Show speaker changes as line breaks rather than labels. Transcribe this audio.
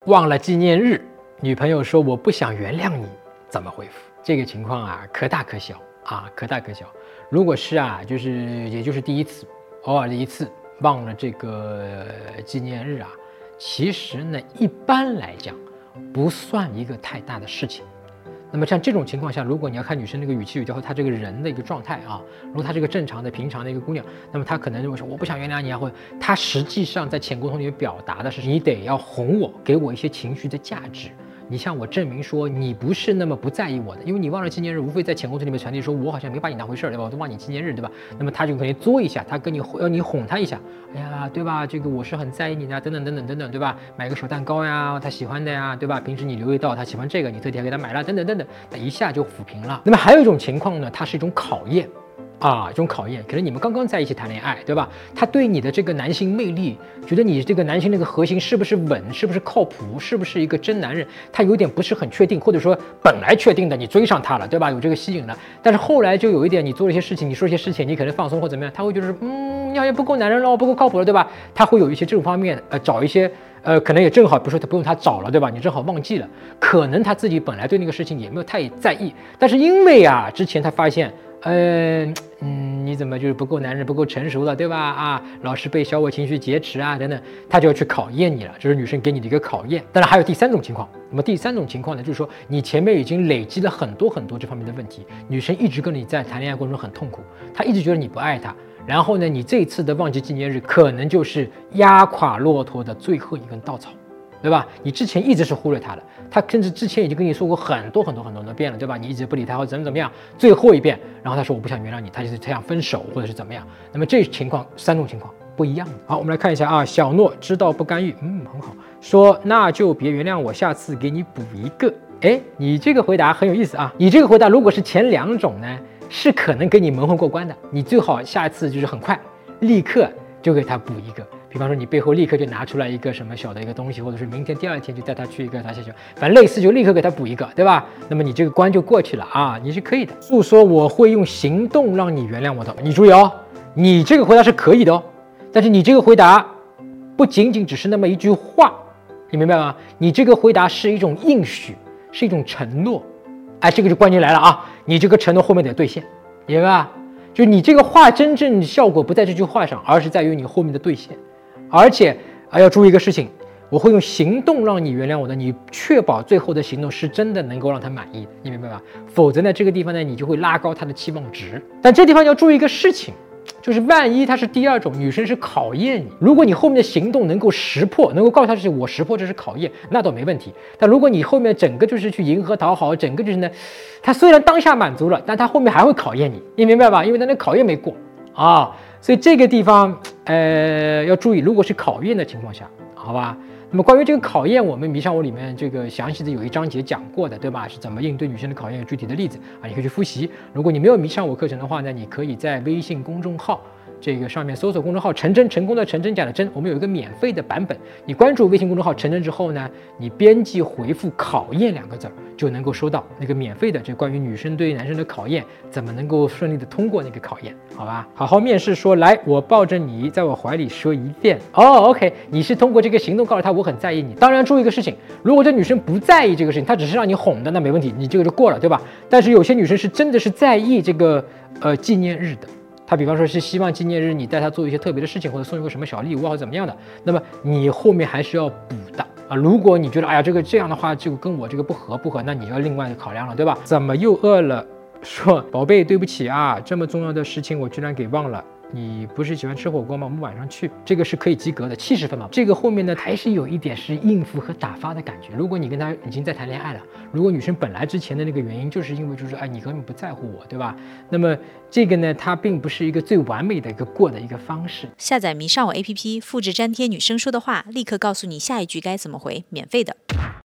忘了纪念日，女朋友说我不想原谅你，怎么回复？这个情况啊，可大可小啊，可大可小。如果是啊，也就是第一次，偶尔的一次忘了这个纪念日啊，其实呢，一般来讲不算一个太大的事情。那么像这种情况下，如果你要看女生那个语气语调和她这个人的一个状态啊，如果她是个正常的、平常的一个姑娘，那么她可能就会说我不想原谅你啊，或者她实际上在潜沟通里面表达的是你得要哄我，给我一些情绪的价值。你向我证明说你不是那么不在意我的，因为你忘了纪念日，无非在潜沟通里面传递说我好像没把你当回事儿，对吧？我都忘你纪念日，对吧？那么他就可能作一下，他跟你要你哄他一下，哎呀，对吧？这个我是很在意你的，等等等等等等，对吧？买个小蛋糕呀，他喜欢的呀，对吧？平时你留意到他喜欢这个，你特地还给他买了，等等等等，那一下就抚平了。那么还有一种情况呢，它是一种考验。一种考验，可能你们刚刚在一起谈恋爱，对吧？他对你的这个男性魅力，觉得你这个男性那个核心是不是稳，是不是靠谱，是不是一个真男人，他有点不是很确定，或者说本来确定的，你追上他了，对吧？有这个吸引了，但是后来就有一点，你做了一些事情，你说一些事情，你可能放松或怎么样，他会就是你好像不够男人了，不够靠谱了，对吧？他会有一些这种方面，找一些。可能也正好，比如说他不用他找了，对吧？你正好忘记了，可能他自己本来对那个事情也没有太在意，但是因为啊，之前他发现，你怎么就是不够男人，不够成熟了，对吧？啊，老是被小我情绪劫持啊，等等，他就要去考验你了，这是女生给你的一个考验。当然还有第三种情况，那么第三种情况呢，就是说你前面已经累积了很多很多这方面的问题，女生一直跟你在谈恋爱过程中很痛苦，她一直觉得你不爱她。然后呢，你这次的忘记纪念日可能就是压垮骆驼的最后一根稻草，对吧？你之前一直是忽略他的，他甚至之前已经跟你说过很多遍了，对吧？你一直不理他或者怎么样，最后一遍，然后他说我不想原谅你，他就是这样分手或者是怎么样。那么这情况三种情况不一样的。好，我们来看一下啊，小诺知道不干预，很好，说那就别原谅我，下次给你补一个。哎，你这个回答很有意思啊，你这个回答如果是前两种呢？是可能给你蒙混过关的，你最好下次就是很快，立刻就给他补一个。比方说你背后立刻就拿出来一个什么小的一个东西，或者是明天第二天就带他去一个他下去，反正类似就立刻给他补一个，对吧？那么你这个关就过去了啊，你是可以的。诉说我会用行动让你原谅我的，你注意哦，你这个回答是可以的哦，但是你这个回答不仅仅只是那么一句话，你明白吗？你这个回答是一种应许，是一种承诺。哎，这个就关键来了啊！你这个承诺后面得兑现，明白吧？就你这个话真正效果不在这句话上，而是在于你后面的兑现。而且要注意一个事情，我会用行动让你原谅我的，你确保最后的行动是真的能够让他满意的，你明白吧？否则呢，这个地方呢，你就会拉高他的期望值。但这地方要注意一个事情。就是万一他是第二种，女生是考验你，如果你后面的行动能够识破，能够告诉他是我识破这是考验，那倒没问题。但如果你后面整个就是去迎合讨好，整个就是呢，他虽然当下满足了，但他后面还会考验你，你明白吧？因为他那考验没过啊，所以这个地方要注意，如果是考验的情况下，好吧。那么关于这个考验，我们迷上我里面这个详细的有一章节讲过的，对吧？是怎么应对女生的考验，有具体的例子啊，你可以去复习。如果你没有迷上我课程的话呢，你可以在微信公众号这个上面搜索公众号陈真，成功的陈真假的真，我们有一个免费的版本。你关注微信公众号陈真之后呢，你编辑回复考验2个字，就能够收到那个免费的这关于女生对男生的考验，怎么能够顺利的通过那个考验，好吧？好好面试说，来，我抱着你在我怀里说一遍。OK， 你是通过这个行动告诉他我很在意你。当然注意一个事情，如果这女生不在意这个事情，她只是让你哄的，那没问题，你这个就过了，对吧？但是有些女生是真的是在意这个纪念日的。他比方说是希望纪念日你带他做一些特别的事情，或者送一个什么小礼物或者怎么样的，那么你后面还是要补的啊。如果你觉得哎呀这样的话就跟我这个不合，那你要另外考量了，对吧？怎么又饿了？说宝贝对不起啊，这么重要的事情我居然给忘了。你不是喜欢吃火锅吗？我们晚上去，这个是可以及格的，70分嘛。这个后面呢还是有一点是应付和打发的感觉。如果你跟他已经在谈恋爱了，如果女生本来之前的那个原因就是因为就是你根本不在乎我，对吧？那么这个呢，它并不是一个最完美的一个过的一个方式。
下载迷上我 APP， 复制粘贴女生说的话，立刻告诉你下一句该怎么回，免费的。